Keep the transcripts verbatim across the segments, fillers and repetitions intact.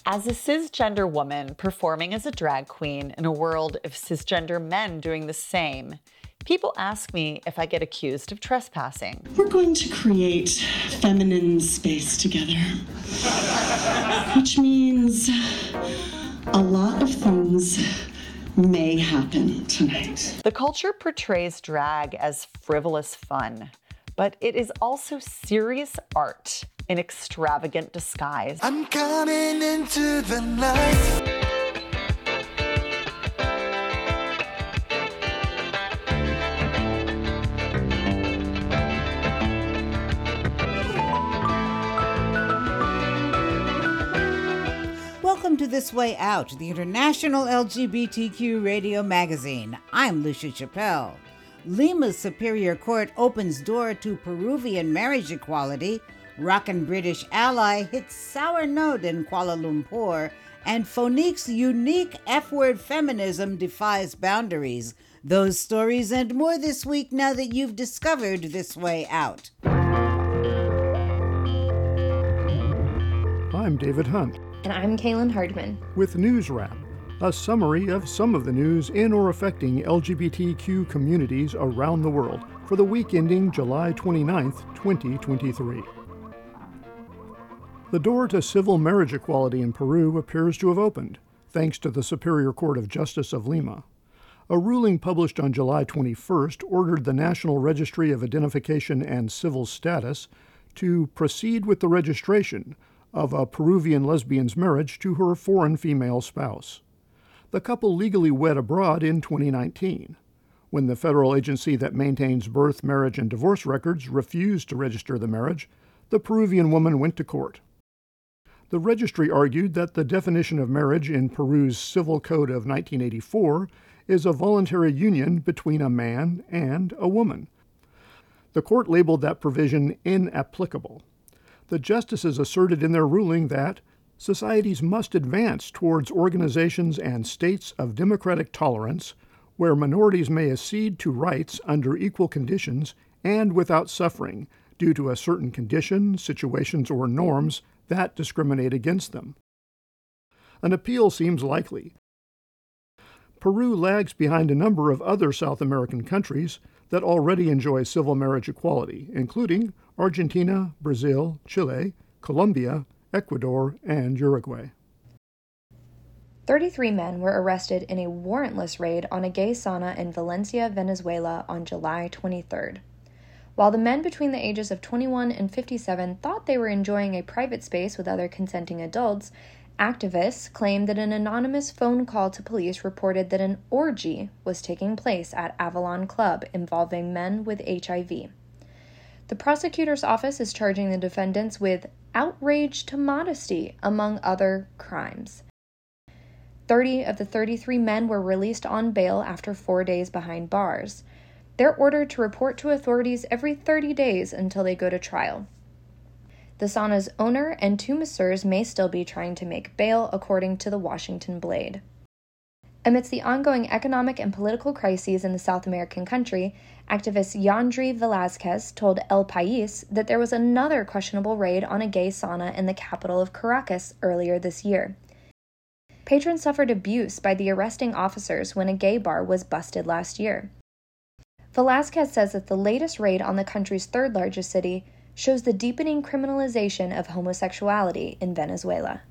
As a cisgender woman performing as a drag queen in a world of cisgender men doing the same, people ask me if I get accused of trespassing. We're going to create feminine space together, which means a lot of things may happen tonight. The culture portrays drag as frivolous fun, but it is also serious art in extravagant disguise. I'm coming into the night. Welcome to This Way Out, the international L G B T Q radio magazine. I'm Lucia Chappelle. Lima's Superior Court opens door to Peruvian marriage equality. Rockin' British ally hits sour note in Kuala Lumpur. And Fonique's unique F-word feminism defies boundaries. Those stories and more this week now that you've discovered This Way Out. I'm David Hunt. And I'm Kaylin Hardman. With News Wrap, a summary of some of the news in or affecting L G B T Q communities around the world for the week ending July twenty-ninth, twenty twenty-three. The door to civil marriage equality in Peru appears to have opened, thanks to the Superior Court of Justice of Lima. A ruling published on July twenty-first ordered the National Registry of Identification and Civil Status to proceed with the registration of a Peruvian lesbian's marriage to her foreign female spouse. The couple legally wed abroad in twenty nineteen. When the federal agency that maintains birth, marriage, and divorce records refused to register the marriage, the Peruvian woman went to court. The registry argued that the definition of marriage in Peru's Civil Code of nineteen eighty-four is a voluntary union between a man and a woman. The court labeled that provision inapplicable. The justices asserted in their ruling that societies must advance towards organizations and states of democratic tolerance where minorities may accede to rights under equal conditions and without suffering due to a certain condition, situations, or norms that discriminate against them. An appeal seems likely. Peru lags behind a number of other South American countries that already enjoy civil marriage equality, including Argentina, Brazil, Chile, Colombia, Ecuador, and Uruguay. thirty-three men were arrested in a warrantless raid on a gay sauna in Valencia, Venezuela on July twenty-third. While the men between the ages of twenty-one and fifty-seven thought they were enjoying a private space with other consenting adults, activists claimed that an anonymous phone call to police reported that an orgy was taking place at Avalon Club involving men with H I V. The prosecutor's office is charging the defendants with outrage to modesty, among other crimes. thirty of the thirty-three men were released on bail after four days behind bars. They're ordered to report to authorities every thirty days until they go to trial. The sauna's owner and two masseurs may still be trying to make bail, according to the Washington Blade. Amidst the ongoing economic and political crises in the South American country, activist Yandri Velázquez told El País that there was another questionable raid on a gay sauna in the capital of Caracas earlier this year. Patrons suffered abuse by the arresting officers when a gay bar was busted last year. Velázquez says that the latest raid on the country's third-largest city shows the deepening criminalization of homosexuality in Venezuela.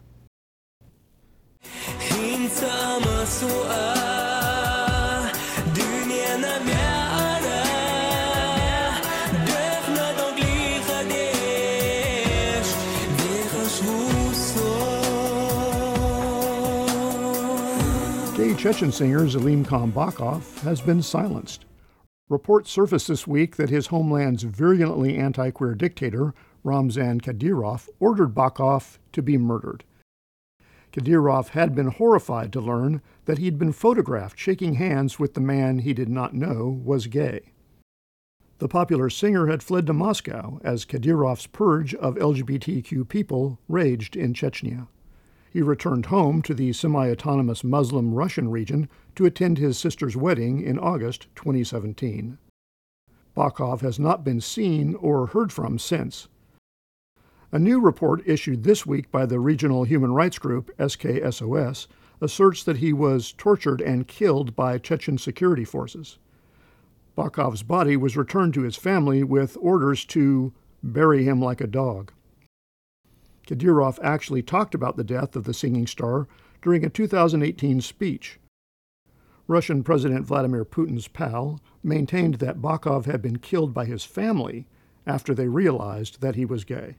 Gay Chechen singer Zelim Khanbakov has been silenced. Reports surfaced this week that his homeland's virulently anti-queer dictator, Ramzan Kadyrov, ordered Bakov to be murdered. Kadyrov had been horrified to learn that he'd been photographed shaking hands with the man he did not know was gay. The popular singer had fled to Moscow as Kadyrov's purge of L G B T Q people raged in Chechnya. He returned home to the semi-autonomous Muslim Russian region to attend his sister's wedding in August twenty seventeen. Bakov has not been seen or heard from since. A new report issued this week by the regional human rights group S K S O S asserts that he was tortured and killed by Chechen security forces. Bakov's body was returned to his family with orders to bury him like a dog. Kadyrov actually talked about the death of the singing star during a two thousand eighteen speech. Russian President Vladimir Putin's pal maintained that Bakov had been killed by his family after they realized that he was gay.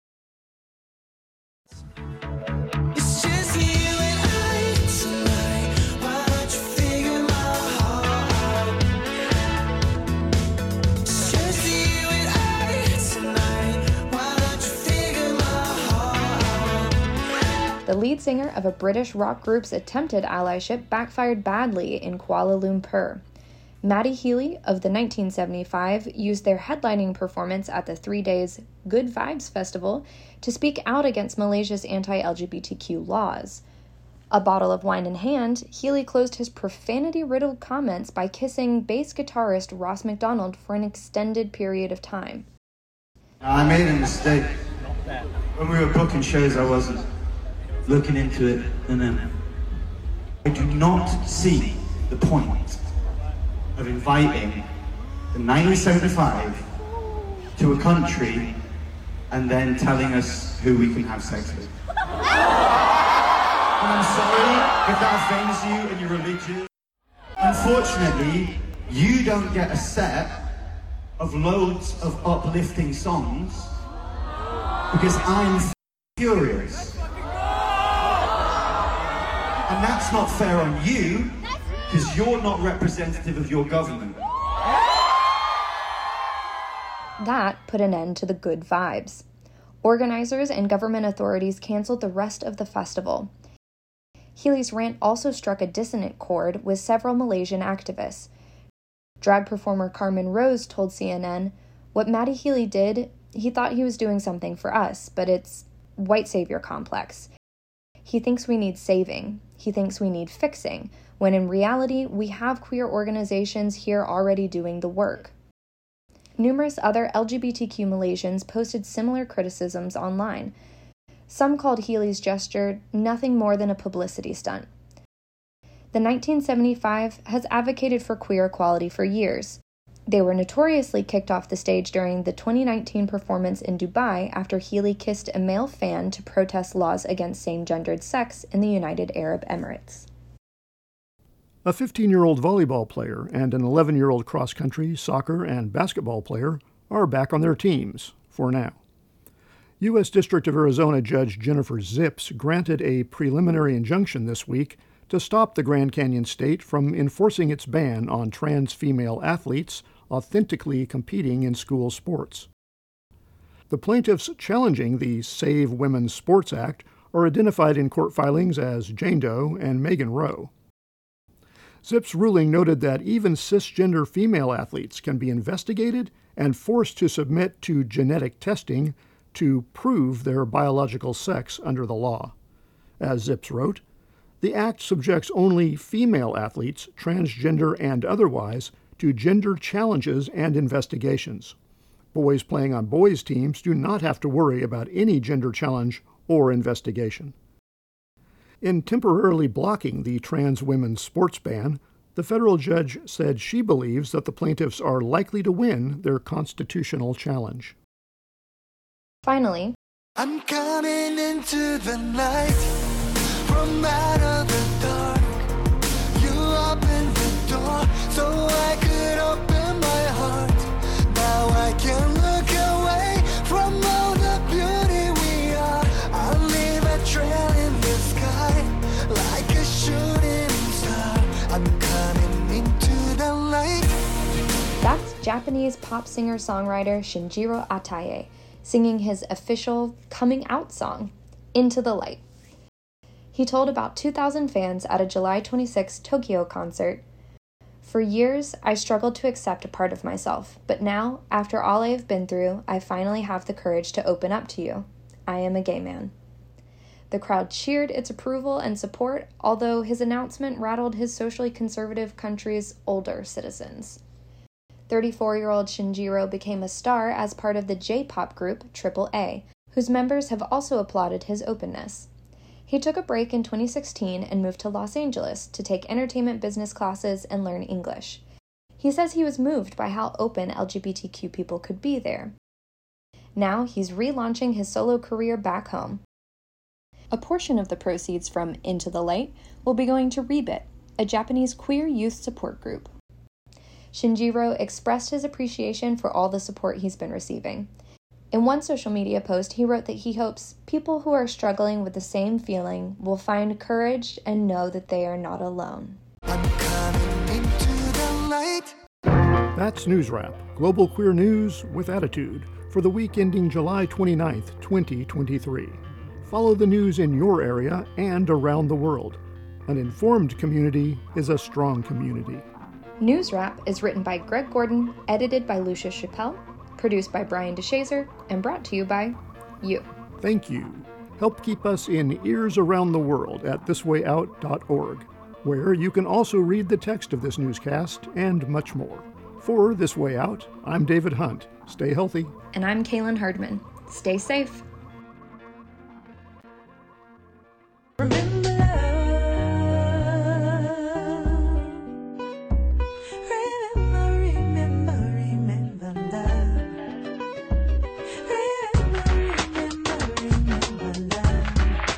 It's just you and I tonight. Why don't you figure my heart out? It's just you and I tonight. Why don't you figure my heart out? The lead singer of a British rock group's attempted allyship backfired badly in Kuala Lumpur. Matty Healy of the nineteen seventy-five used their headlining performance at the three days Good Vibes Festival to speak out against Malaysia's anti-L G B T Q laws. A bottle of wine in hand, Healy closed his profanity-riddled comments by kissing bass guitarist Ross McDonald for an extended period of time. I made a mistake. When we were booking shows, I wasn't looking into it, and then I do not see the point of inviting the nineteen seventy-five to a country and then telling us who we can have sex with. And I'm sorry if that offends you and you're religious. Unfortunately, you don't get a set of loads of uplifting songs because I'm furious. And that's not fair on you, because you're not representative of your government. That put an end to the good vibes. Organizers and government authorities canceled the rest of the festival. Healy's rant also struck a dissonant chord with several Malaysian activists. Drag performer Carmen Rose told C N N, "What Matty Healy did, he thought he was doing something for us, but it's white savior complex. He thinks we need saving. He thinks we need fixing, when in reality, we have queer organizations here already doing the work." Numerous other L G B T Q Malaysians posted similar criticisms online. Some called Healy's gesture nothing more than a publicity stunt. The nineteen seventy-five has advocated for queer equality for years. They were notoriously kicked off the stage during the twenty nineteen performance in Dubai after Healy kissed a male fan to protest laws against same-gendered sex in the United Arab Emirates. A fifteen-year-old volleyball player and an eleven-year-old cross-country, soccer, and basketball player are back on their teams, for now. U S District of Arizona Judge Jennifer Zips granted a preliminary injunction this week to stop the Grand Canyon State from enforcing its ban on trans female athletes authentically competing in school sports. The plaintiffs challenging the Save Women's Sports Act are identified in court filings as Jane Doe and Megan Roe. Zips' ruling noted that even cisgender female athletes can be investigated and forced to submit to genetic testing to prove their biological sex under the law. As Zips wrote, the act subjects only female athletes, transgender and otherwise, to gender challenges and investigations. Boys playing on boys' teams do not have to worry about any gender challenge or investigation. In temporarily blocking the trans women's sports ban, the federal judge said she believes that the plaintiffs are likely to win their constitutional challenge. Finally, I'm coming into the night from out of the dark. You opened the door so I could open my heart. Now I can look away from all the beauty we are. I'll leave a trail in the sky like a shooting star. I'm coming into the light. that's Japanese pop singer-songwriter Shinjiro Ataye, singing his official coming out song, Into the Light. He told about two thousand fans at a July twenty-sixth Tokyo concert, "For years, I struggled to accept a part of myself, but now, after all I have been through, I finally have the courage to open up to you. I am a gay man." The crowd cheered its approval and support, although his announcement rattled his socially conservative country's older citizens. thirty-four-year-old Shinjiro became a star as part of the J-pop group triple A, whose members have also applauded his openness. He took a break in twenty sixteen and moved to Los Angeles to take entertainment business classes and learn English. He says he was moved by how open L G B T Q people could be there. Now he's relaunching his solo career back home. A portion of the proceeds from Into the Light will be going to Rebit, a Japanese queer youth support group. Shinjiro expressed his appreciation for all the support he's been receiving. In one social media post, he wrote that he hopes people who are struggling with the same feeling will find courage and know that they are not alone. I'm coming into the light. That's News Wrap, global queer news with attitude, for the week ending July twenty-ninth, twenty twenty-three. Follow the news in your area and around the world. An informed community is a strong community. News Wrap is written by Greg Gordon, edited by Lucia Chappelle, produced by Brian DeShazer, and brought to you by you. Thank you. Help keep us in ears around the world at this way out dot org, where you can also read the text of this newscast and much more. For This Way Out, I'm David Hunt. Stay healthy. And I'm Kaylin Hardman. Stay safe. Remember love. Remember, remember, remember love. Remember, remember, remember love.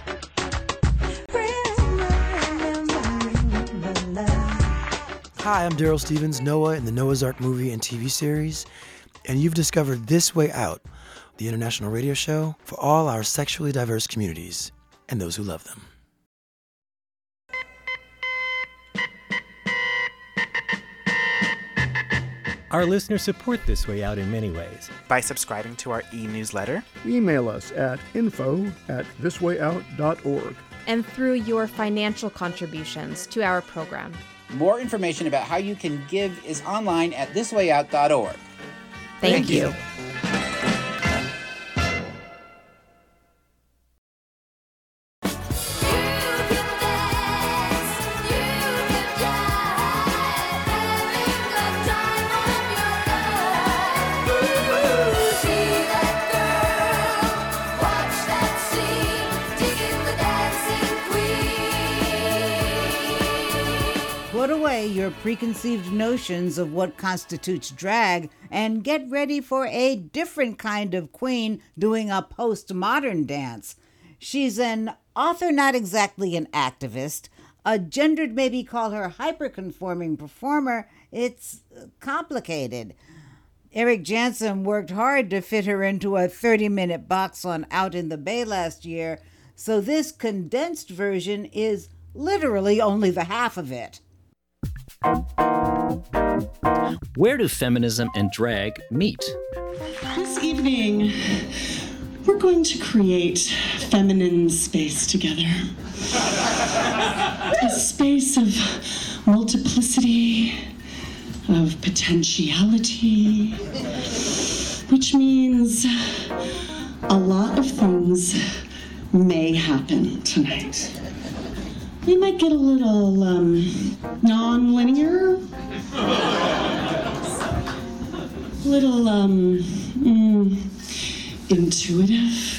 Remember, remember, remember love. Hi, I'm Daryl Stevens, Noah in the Noah's Ark movie and T V series, and you've discovered This Way Out, the international radio show for all our sexually diverse communities and those who love them. Our listeners support This Way Out in many ways. By subscribing to our e-newsletter. Email us at info at this way out dot org. And through your financial contributions to our program. More information about how you can give is online at this way out dot org. Thank, Thank you. you. Put away your preconceived notions of what constitutes drag and get ready for a different kind of queen doing a postmodern dance. She's an author, not exactly an activist, a gendered, maybe call her hyperconforming performer. It's complicated. Eric Jansen worked hard to fit her into a thirty-minute box on Out in the Bay last year, so this condensed version is literally only the half of it. Where do feminism and drag meet? This evening, we're going to create feminine space together. A space of multiplicity, of potentiality, which means a lot of things may happen tonight. We might get a little um, non-linear, little um, mm, intuitive.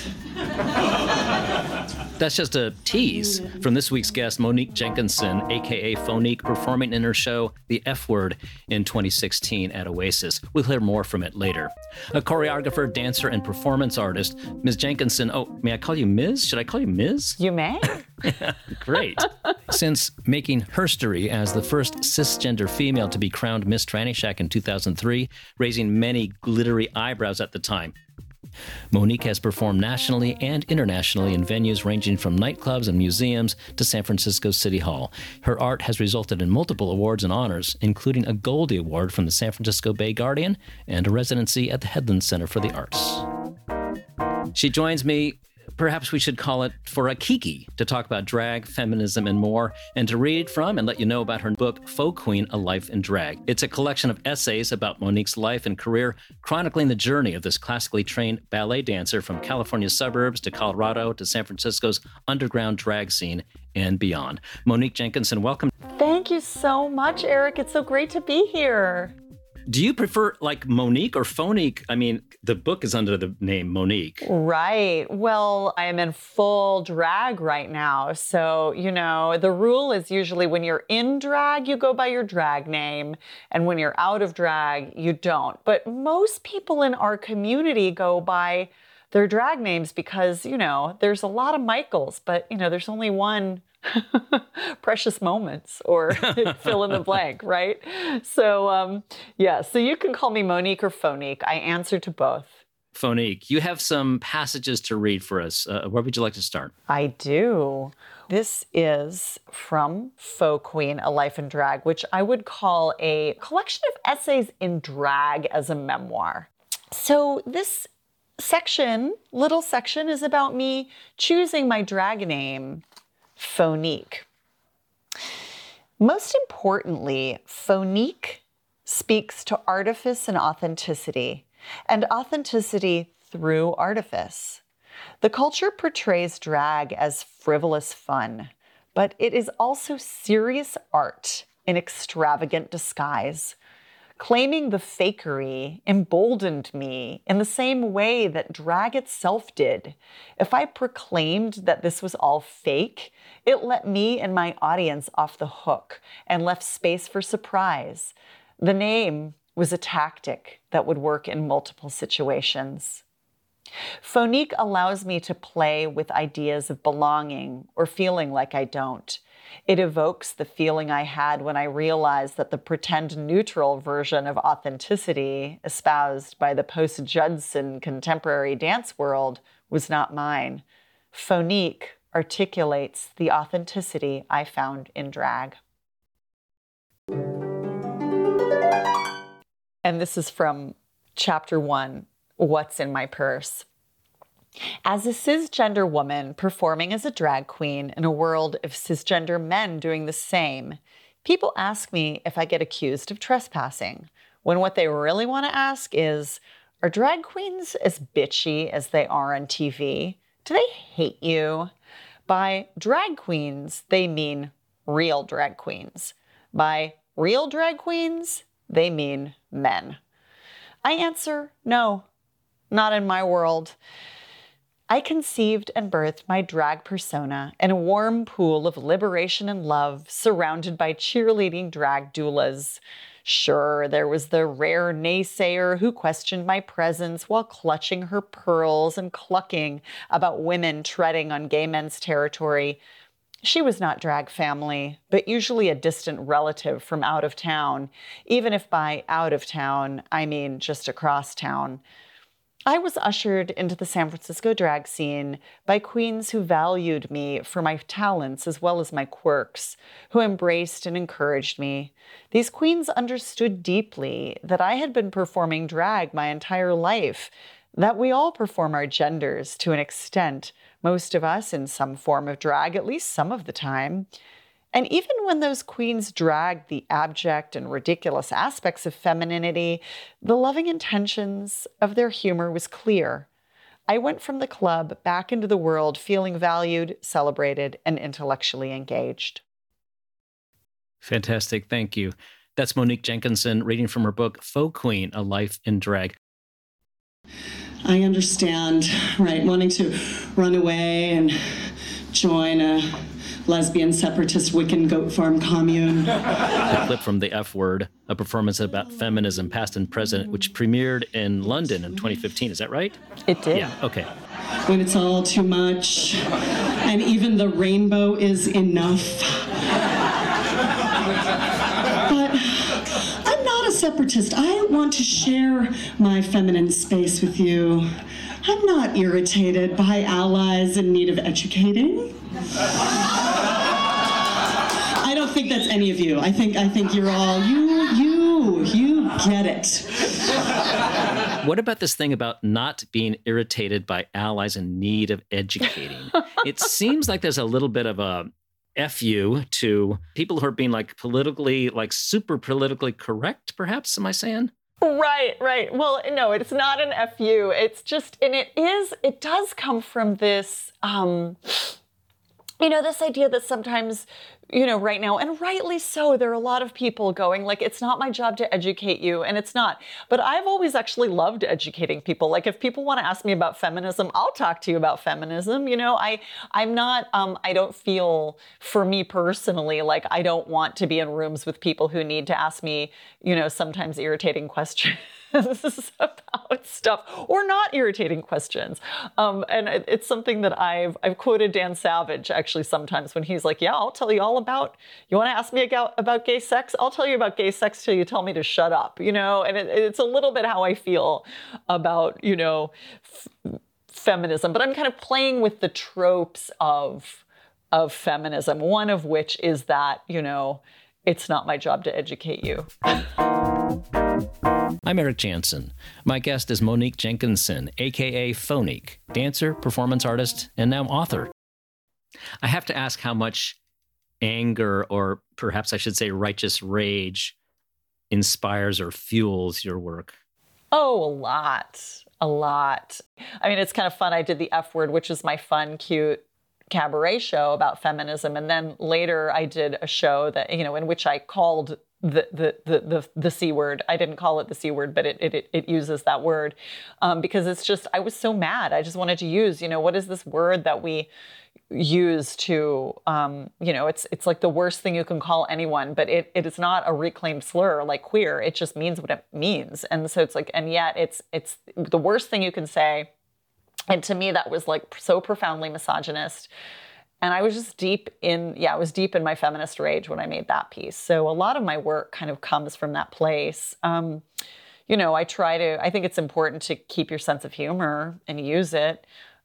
That's just a tease from this week's guest, Monique Jenkinson, a k a. Phonique, performing in her show, The F Word, in twenty sixteen at Oasis. We'll hear more from it later. A choreographer, dancer, and performance artist, Miz Jenkinson. Oh, may I call you Miz? Should I call you Miz? You may. Great. Since making herstory as the first cisgender female to be crowned Miss Tranny Shack in two thousand three, raising many glittery eyebrows at the time. Monique has performed nationally and internationally in venues ranging from nightclubs and museums to San Francisco City Hall. Her art has resulted in multiple awards and honors, including a Goldie Award from the San Francisco Bay Guardian and a residency at the Headland Center for the Arts. She joins me, perhaps we should call it for a kiki, to talk about drag, feminism, and more, and to read from and let you know about her book, Faux Queen, A Life in Drag. It's a collection of essays about Monique's life and career, chronicling the journey of this classically trained ballet dancer from California's suburbs to Colorado to San Francisco's underground drag scene and beyond. Monique Jenkinson, welcome. Thank you so much, Eric. It's so great to be here. Do you prefer like Monique or Phonique? I mean, the book is under the name Monique. Right. Well, I am in full drag right now. So, you know, the rule is usually when you're in drag, you go by your drag name. And when you're out of drag, you don't. But most people in our community go by their drag names because, you know, there's a lot of Michaels, but, you know, there's only one Precious Moments or fill in the blank, right? So, um, yeah, so you can call me Monique or Phonique. I answer to both. Phonique, you have some passages to read for us. Uh, where would you like to start? I do. This is from Faux Queen, A Life in Drag, which I would call a collection of essays in drag as a memoir. So this section, little section, is about me choosing my drag name, Phonique. Most importantly, Phonique speaks to artifice and authenticity, and authenticity through artifice. The culture portrays drag as frivolous fun, but it is also serious art in extravagant disguise. Claiming the fakery emboldened me in the same way that drag itself did. If I proclaimed that this was all fake, it let me and my audience off the hook and left space for surprise. The name was a tactic that would work in multiple situations. Phonique allows me to play with ideas of belonging or feeling like I don't. It evokes the feeling I had when I realized that the pretend neutral version of authenticity espoused by the post-Judson contemporary dance world was not mine. Phonique articulates the authenticity I found in drag. And this is from chapter one, What's in My Purse? As a cisgender woman performing as a drag queen in a world of cisgender men doing the same, people ask me if I get accused of trespassing, when what they really want to ask is, are drag queens as bitchy as they are on T V? Do they hate you? By drag queens, they mean real drag queens. By real drag queens, they mean men. I answer, no, not in my world. I conceived and birthed my drag persona in a warm pool of liberation and love, surrounded by cheerleading drag doulas. Sure, there was the rare naysayer who questioned my presence while clutching her pearls and clucking about women treading on gay men's territory. She was not drag family, but usually a distant relative from out of town, even if by out of town, I mean just across town. I was ushered into the San Francisco drag scene by queens who valued me for my talents as well as my quirks, who embraced and encouraged me. These queens understood deeply that I had been performing drag my entire life, that we all perform our genders to an extent, most of us in some form of drag, at least some of the time. And even when those queens dragged the abject and ridiculous aspects of femininity, the loving intentions of their humor was clear. I went from the club back into the world feeling valued, celebrated, and intellectually engaged. Fantastic. Thank you. That's Monique Jenkinson reading from her book, Faux Queen, A Life in Drag. I understand, right, wanting to run away and join a lesbian separatist Wiccan goat farm commune. A clip from The F Word, a performance about feminism past and present, which premiered in London in twenty fifteen. Is that right? It did. Yeah, okay. When it's all too much, and even the rainbow is enough. But I'm not a separatist. I want to share my feminine space with you. I'm not irritated by allies in need of educating. I don't think that's any of you. I think I think you're all, you, you, you get it. What about this thing about not being irritated by allies in need of educating? It seems like there's a little bit of a F you to people who are being like politically, like super politically correct, perhaps, am I saying? Right, right. Well, no, it's not an F U. It's just, and it is, it does come from this, um, you know, this idea that sometimes, you know, right now, and rightly so, there are a lot of people going like, it's not my job to educate you, and it's not. But I've always actually loved educating people. Like, if people want to ask me about feminism, I'll talk to you about feminism. You know, I, I'm not, um, I don't feel, for me personally, like I don't want to be in rooms with people who need to ask me, you know, sometimes irritating questions. about stuff, or not irritating questions. Um, and it, it's something that I've I've quoted Dan Savage actually sometimes when he's like, yeah, I'll tell you all about, you want to ask me about, about gay sex? I'll tell you about gay sex till you tell me to shut up, you know? And it, it's a little bit how I feel about, you know, f- feminism, but I'm kind of playing with the tropes of, of feminism, one of which is that, you know, it's not my job to educate you. I'm Eric Jansen. My guest is Monique Jenkinson, a k a. Phonique, dancer, performance artist, and now author. I have to ask how much anger, or perhaps I should say righteous rage, inspires or fuels your work. Oh, a lot. A lot. I mean, it's kind of fun. I did the F Word, which is my fun, cute cabaret show about feminism. And then later I did a show that, you know, in which I called the the the the, the C word. I didn't call it the C word, but it it it uses that word um, because it's just, I was so mad. I just wanted to use, you know, what is this word that we use to, um, you know, it's it's like the worst thing you can call anyone, but it it is not a reclaimed slur like queer. It just means what it means. And so it's like, and yet it's it's the worst thing you can say. And to me, that was like so profoundly misogynist. And I was just deep in, yeah, I was deep in my feminist rage when I made that piece. So a lot of my work kind of comes from that place. Um, you know, I try to, I think it's important to keep your sense of humor and use it.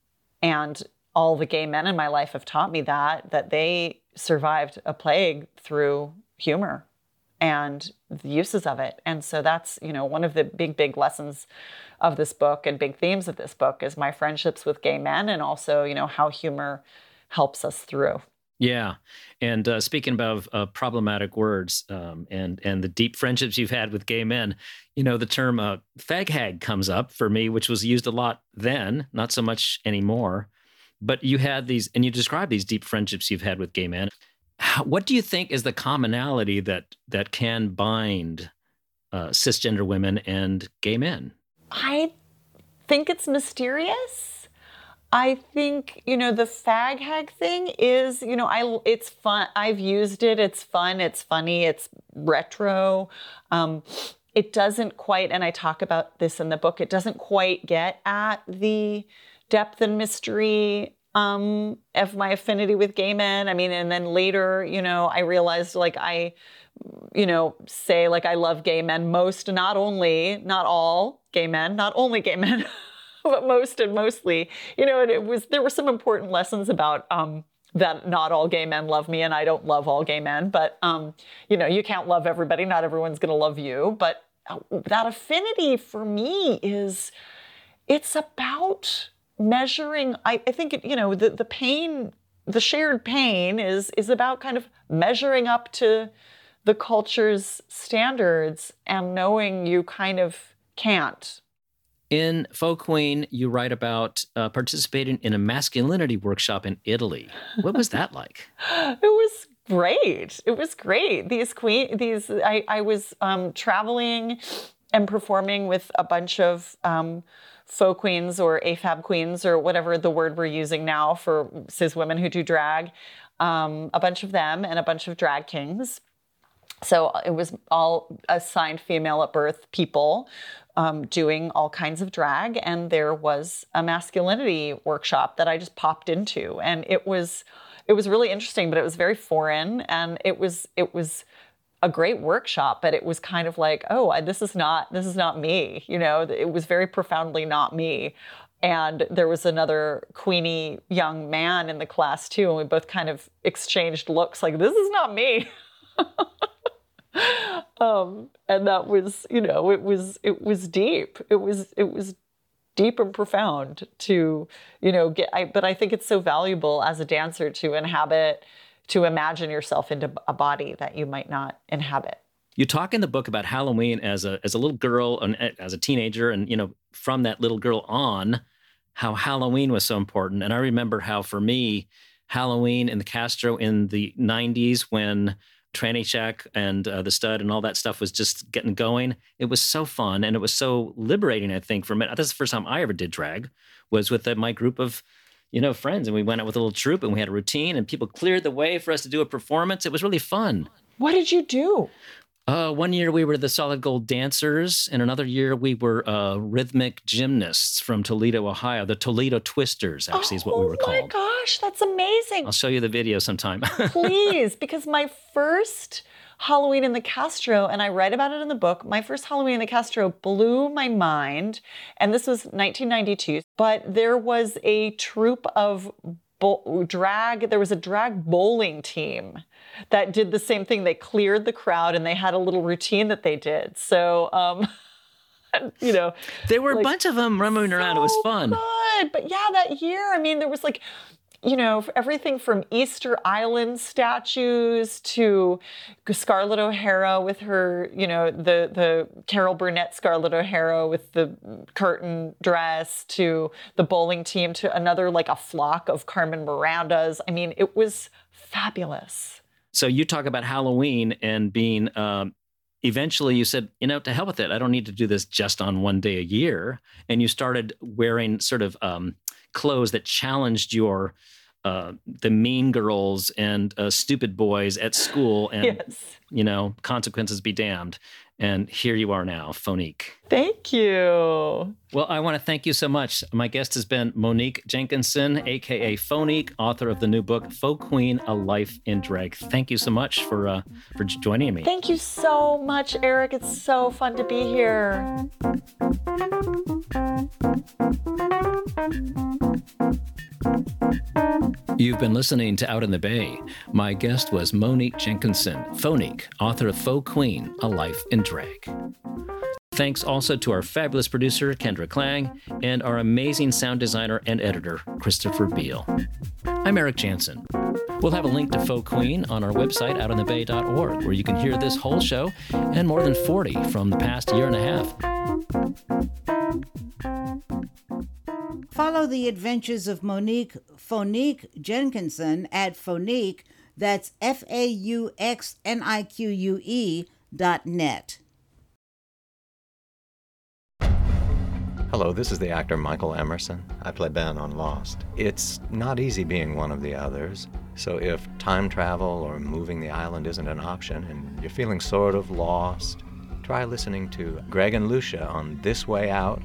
And all the gay men in my life have taught me that, that they survived a plague through humor and the uses of it. And so that's, you know, one of the big, big lessons of this book and big themes of this book is my friendships with gay men, and also, you know, how humor helps us through. Yeah. And uh, speaking about uh, problematic words um, and and the deep friendships you've had with gay men, you know, the term uh, fag hag comes up for me, which was used a lot then, not so much anymore. But you had these, and you describe these deep friendships you've had with gay men. How, what do you think is the commonality that that can bind uh, cisgender women and gay men? I think it's mysterious. I think, you know, the fag hag thing is, you know, I it's fun. I've used it. It's fun. It's funny. It's retro. Um, it doesn't quite, and I talk about this in the book, it doesn't quite get at the depth and mystery um, of my affinity with gay men. I mean, and then later, you know, I realized like I, you know, say like I love gay men most, not only, not all gay men, not only gay men, but most and mostly, you know, and it was, there were some important lessons about um, that not all gay men love me, and I don't love all gay men, but, um, you know, you can't love everybody. Not everyone's going to love you. But that affinity for me is, it's about measuring, I, I think, it, you know, the, the pain, the shared pain is, is about kind of measuring up to the culture's standards and knowing you kind of can't. In Faux Queen, you write about uh, participating in a masculinity workshop in Italy. What was that like? It was great. It was great. These queen, these I, I was um, traveling and performing with a bunch of um, faux queens or A F A B queens or whatever the word we're using now for cis women who do drag. Um, a bunch of them and a bunch of drag kings. So it was all assigned female at birth people um, doing all kinds of drag. And there was a masculinity workshop that I just popped into. And it was it was really interesting, but it was very foreign. And it was it was a great workshop, but it was kind of like, oh, this is not this is not me. You know, it was very profoundly not me. And there was another queenie young man in the class too. And we both kind of exchanged looks like, this is not me. um, and that was, you know, it was, it was deep. It was, it was deep and profound to, you know, get, I, but I think it's so valuable as a dancer to inhabit, to imagine yourself into a body that you might not inhabit. You talk in the book about Halloween as a, as a little girl and as a teenager. And, you know, from that little girl on, how Halloween was so important. And I remember how, for me, Halloween in the Castro in the nineties when Tranny Shack and uh, the Stud and all that stuff was just getting going. It was so fun, and it was so liberating, I think, for me. That's the first time I ever did drag, was with uh, my group of, you know, friends. And we went out with a little troupe, and we had a routine, and people cleared the way for us to do a performance. It was really fun. What did you do? Uh, one year we were the Solid Gold Dancers, and another year we were uh, rhythmic gymnasts from Toledo, Ohio. The Toledo Twisters, actually, is what we were Oh my called. gosh, that's amazing. I'll show you the video sometime. Please, because my first Halloween in the Castro, and I write about it in the book, my first Halloween in the Castro blew my mind, and this was nineteen ninety-two, but there was a troupe of bo- drag, there was a drag bowling team that did the same thing. They cleared the crowd, and they had a little routine that they did. So, um, you know. There were like, a bunch of them running around. It was fun. Good. But yeah, that year, I mean, there was like, you know, everything from Easter Island statues to Scarlett O'Hara with her, you know, the the Carol Burnett Scarlett O'Hara with the curtain dress, to the bowling team, to another, like a flock of Carmen Mirandas. I mean, it was fabulous. So you talk about Halloween and being, um, eventually you said, you know, to hell with it. I don't need to do this just on one day a year. And you started wearing sort of um, clothes that challenged your, uh, the mean girls and uh, stupid boys at school, and, yes. you know, consequences be damned. And here you are now, Phonique. Thank you. Well, I want to thank you so much. My guest has been Monique Jenkinson, a k a. Phonique, author of the new book, Faux Queen, A Life in Drag. Thank you so much for uh, for joining me. Thank you so much, Eric. It's so fun to be here. You've been listening to Out in the Bay. My guest was Monique Jenkinson, Phonique, author of Faux Queen, A Life in Drag. Thanks also to our fabulous producer, Kendra Klang, and our amazing sound designer and editor, Christopher Beal. I'm Eric Jansen. We'll have a link to Faux Queen on our website, out in the bay dot org, where you can hear this whole show and more than forty from the past year and a half. Follow the adventures of Monique Phonique Jenkinson at Phonique, that's F A U X N I Q U E dot net. Hello, this is the actor Michael Emerson. I play Ben on Lost. It's not easy being one of the others, so if time travel or moving the island isn't an option and you're feeling sort of lost, try listening to Greg and Lucia on This Way Out.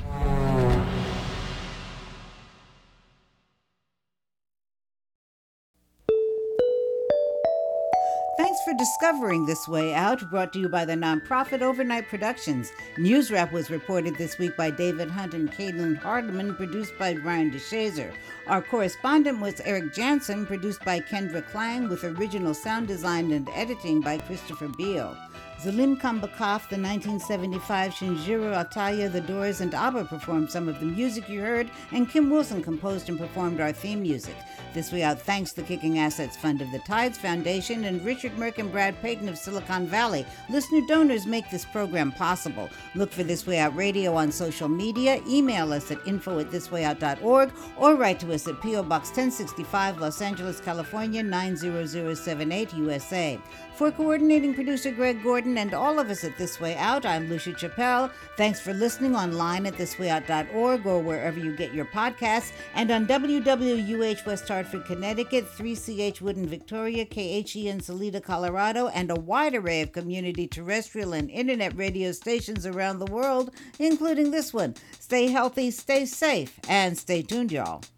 Thanks for discovering This Way Out, brought to you by the nonprofit Overnight Productions. News Wrap was reported this week by David Hunt and Caitlin Hardeman, produced by Brian DeShazer. Our correspondent was Eric Jansen, produced by Kendra Klang, with original sound design and editing by Christopher Beal. Zalim Kambakaf, the nineteen seventy-five Shinjiro Ataya, The Doors, and ABBA performed some of the music you heard, and Kim Wilson composed and performed our theme music. This Way Out thanks the Kicking Assets Fund of the Tides Foundation and Richard Merck and Brad Payton of Silicon Valley. Listener donors make this program possible. Look for This Way Out Radio on social media, email us at info at this way out dot org, or write to us at P O. Box ten sixty-five, Los Angeles, California, nine zero zero seven eight, U S A. For coordinating producer Greg Gordon and all of us at This Way Out, I'm Lucia Chappelle. Thanks for listening online at this way out dot org or wherever you get your podcasts, and on W W U H West Hartford, Connecticut, three C H Woodin, Victoria, K H E N Salida, Colorado, and a wide array of community terrestrial and internet radio stations around the world, including this one. Stay healthy, stay safe, and stay tuned, y'all.